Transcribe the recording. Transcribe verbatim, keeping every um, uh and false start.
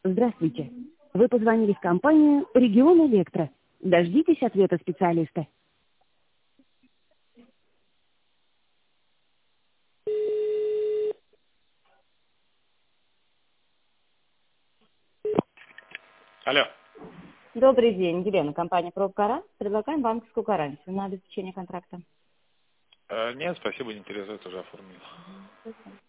Здравствуйте. Вы позвонили в компанию «Регион Электро». Дождитесь ответа специалиста. Алло. Добрый день, Елена, компания «Пробкара». Предлагаем банковскую гарантию на обеспечение контракта. Э, нет, спасибо, не интересует, уже оформил.